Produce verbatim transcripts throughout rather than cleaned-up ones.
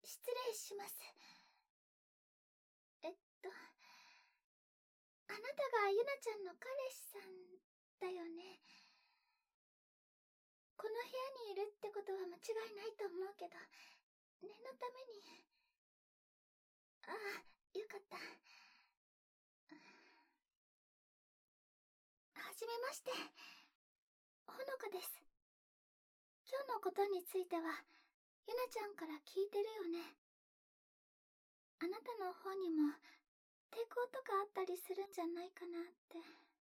失礼します。えっと、あなたがゆなちゃんの彼氏さんだよね。この部屋にいるってことは間違いないと思うけど、念のために。ああ、よかった。はじめまして、ほのかです。今日のことについてはゆなちゃんから聞いてるよね。あなたの方にも抵抗とかあったりするんじゃないかなって。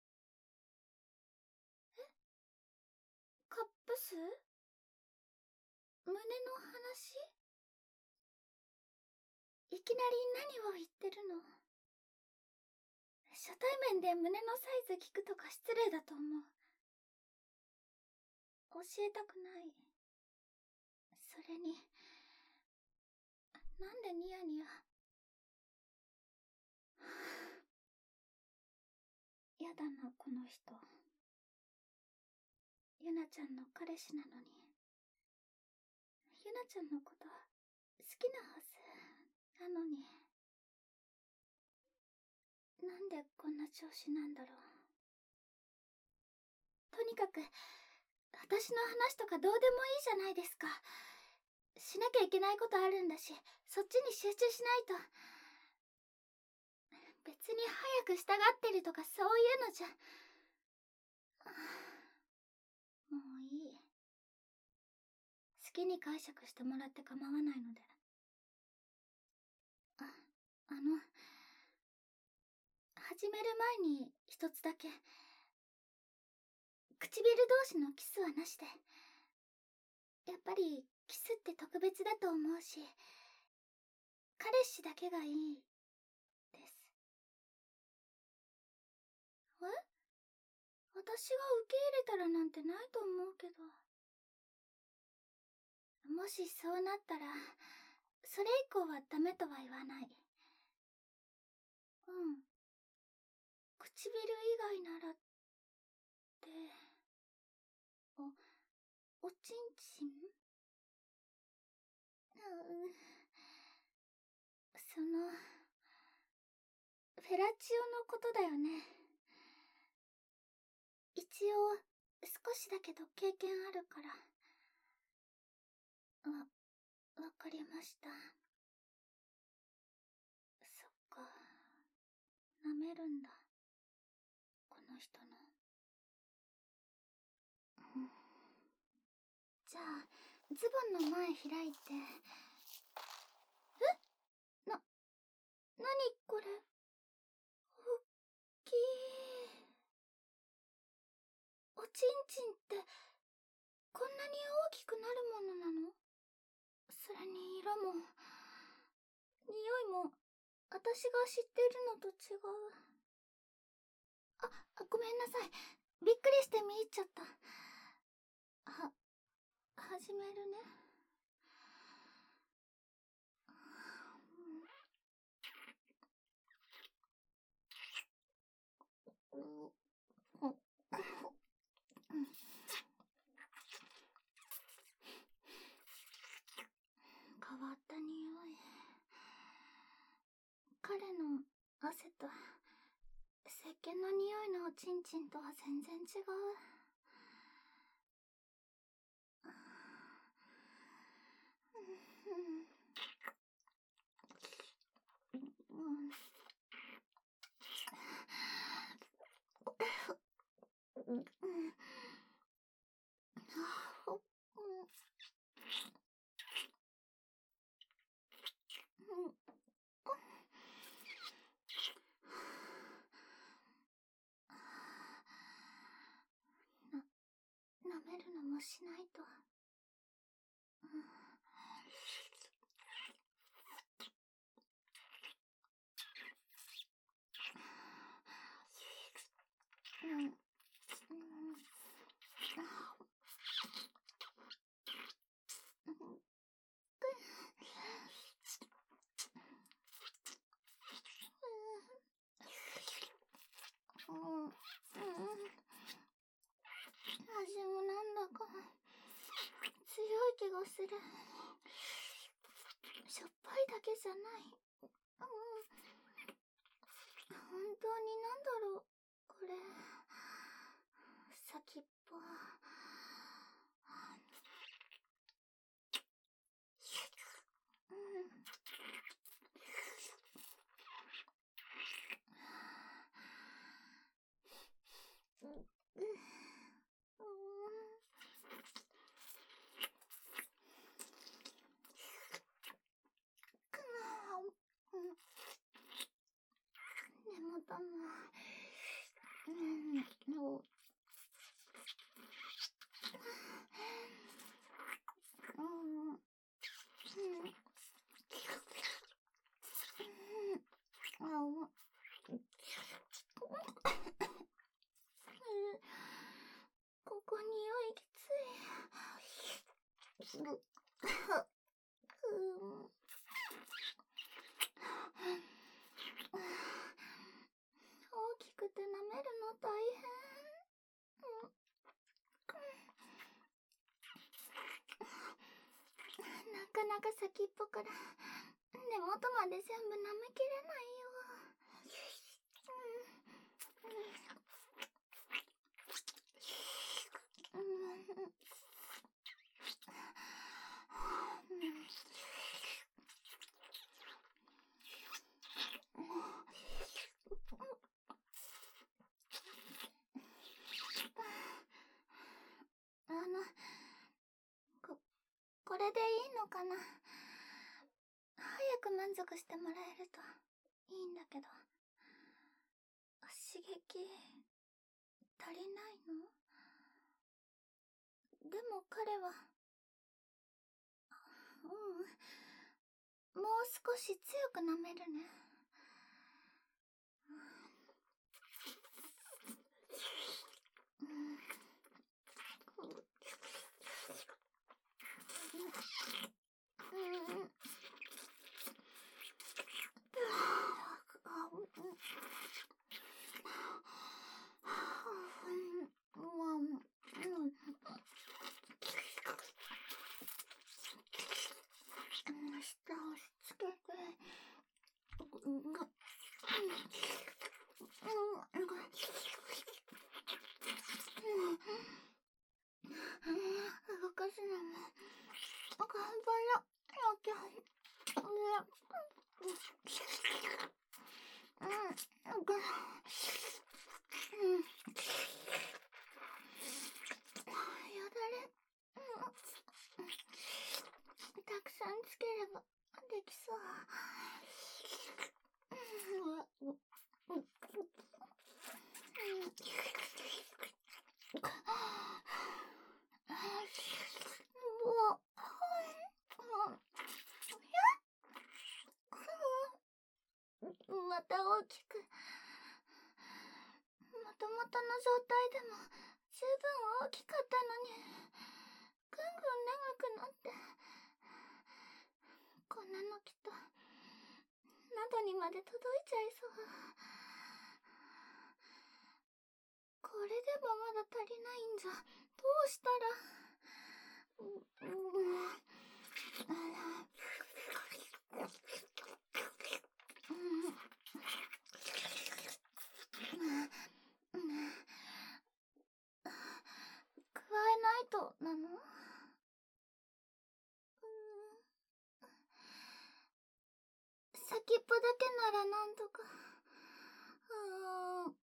え？カップ数？胸の話？いきなり何を言ってるの？初対面で胸のサイズ聞くとか失礼だと思う。教えたくない。それに、なんでニヤニヤ。やだな、この人。ゆなちゃんの彼氏なのに。ゆなちゃんのこと好きなはずなのに。なんでこんな調子なんだろう。とにかく私の話とかどうでもいいじゃないですか。しなきゃいけないことあるんだし、そっちに集中しないと。別に早く従ってるとかそういうのじゃ。もういい。好きに解釈してもらって構わないので。あ、あの始める前に一つだけ。唇同士のキスはなしで。やっぱりキスって特別だと思うし、彼氏だけがいいです。え？私が受け入れたらなんてないと思うけど。もしそうなったらそれ以降はダメとは言わない。うん。唇以外ならって。お、おちんちん？うん。そのフェラチオのことだよね。一応少しだけど経験あるから。わ、わかりました。そっか、舐めるんだ、この人の。うん、じゃあズボンの前開いて。え？な、なにこれ。おっきい。おちんちんってこんなに大きくなるものなの？それに色も匂いも私が知ってるのと違う。あ、ごめんなさい。びっくりして見入っちゃった。は、始めるね。変わった匂い。彼の汗と石鹸の匂いのおちんちんとは全然違う。な、舐めるのもしないと。うん。うん。味もなんだか強い気がする。 しょっぱいだけじゃない。うん。本当になんだろう、これ。先っぽ。うん。眠たない。うん、もう。うん。うん。あ、もう。ここ匂いきつい。大きくて舐めるの大変。なかなか先っぽから根元まで全部舐めきれないよ。うん。あの、こ、これでいいのかな。早く満足してもらえるといいんだけど。刺激足りないの？でも彼は、うん、もう少し強く舐めるね。舌をしつけて、動かすのも頑張らなきゃ。よだれたくさんつければできそう。もうまた大きく。もともとの状態でも十分大きかったのに、ぐんぐん長くなって、こんなのきっと喉にまで届いちゃいそう。これでもまだ足りないんじゃ、どうしたら。加えないとなの？先っぽだけならなんとか。うーん。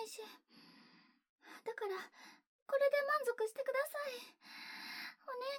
し。だからこれで満足してください。お願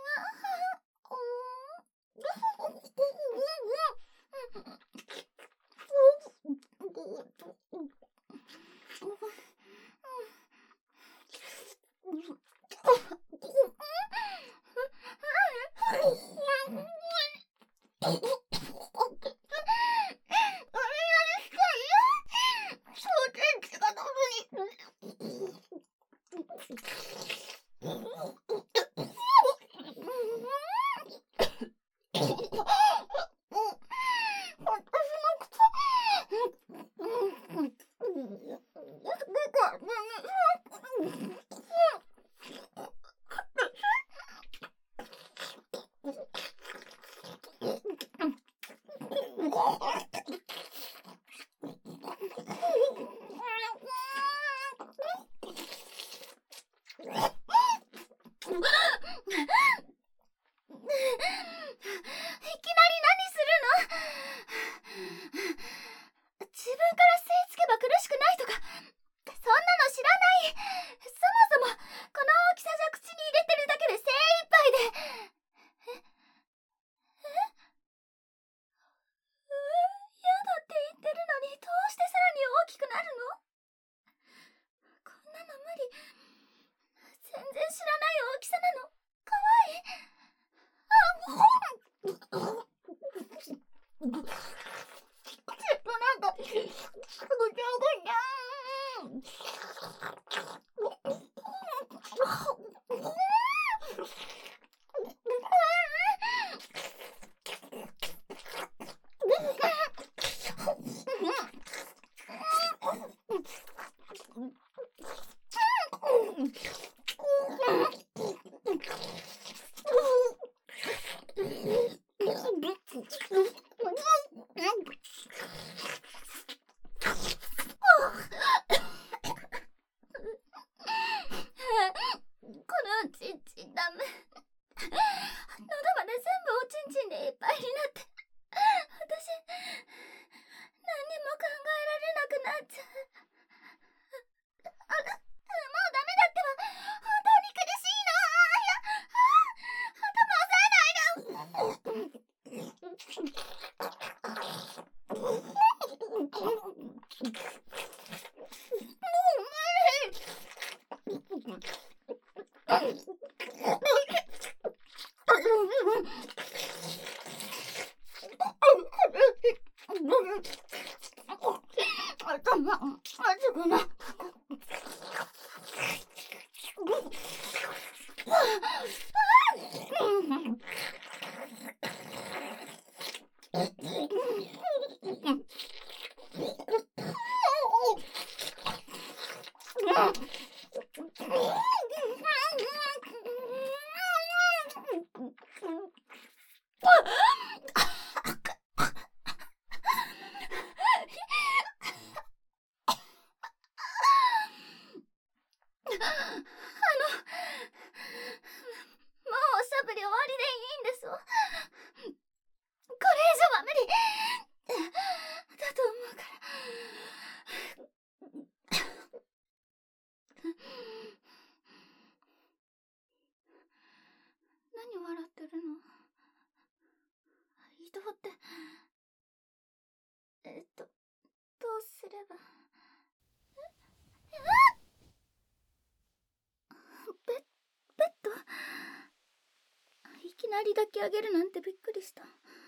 抱き上げるなんてびっくりした。や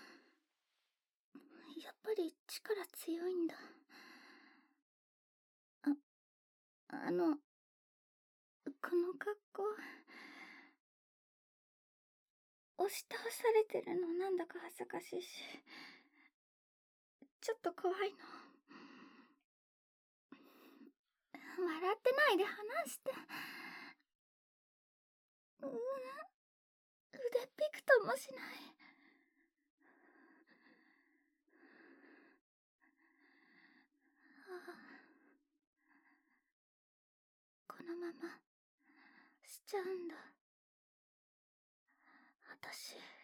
っぱり力強いんだ。あ、あの、この格好、押し倒されてるのなんだか恥ずかしいし、ちょっと怖いの。笑ってないで話して。うーん、腕ピクともしない。ああ、このまましちゃうんだ。私。